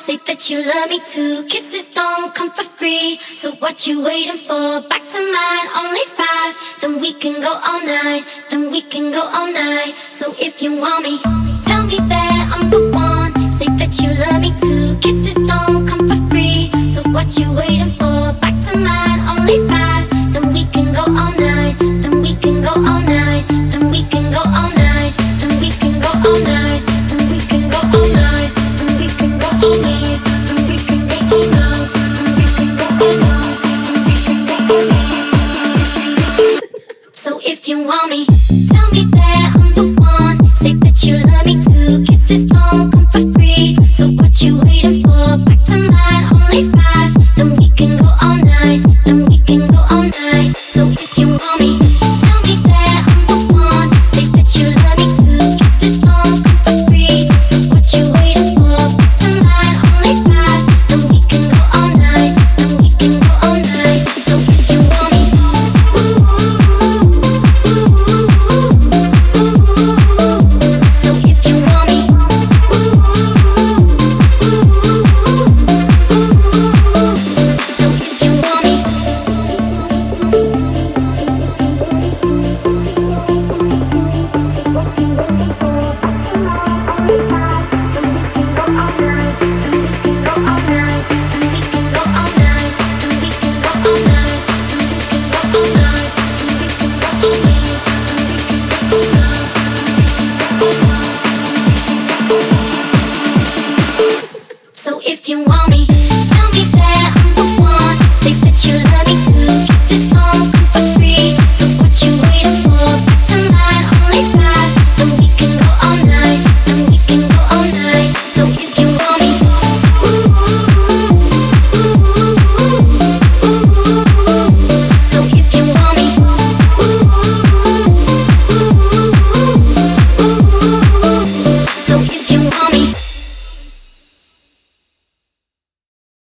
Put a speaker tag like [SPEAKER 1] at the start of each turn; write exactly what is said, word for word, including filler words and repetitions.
[SPEAKER 1] say that you love me too. Kisses don't come for free, so what you waiting for? Back to mine, only five. Then we can go all night, then we can go all night. So if you want me, tell me that I'm the one. Say that you love me too. Kisses don't come for free, so what you waiting for? Back to mine, only five. Then we can go all night, then we can go all night, then we can go all night, then we can go all night, then we can go all night, then we can go all night, then we can go all night, then we can go all night, then we can go all night. So if you want me, tell me that I'm the one. Say that you love me too. Kisses don't come for free, so what you waiting for? Back to mine, only five. Then we can go all night, then we can go all night. So if you want me, tell me that I'm the one. Say that you love me too. Kisses don't come for free, so what you waiting for? Back to mine, only five. Then we can go all night, then we can go all night. So if you want me, ooh, ooh, ooh, ooh. So if you want me, ooh, ooh, ooh, ooh. So if you want me. So if you want me,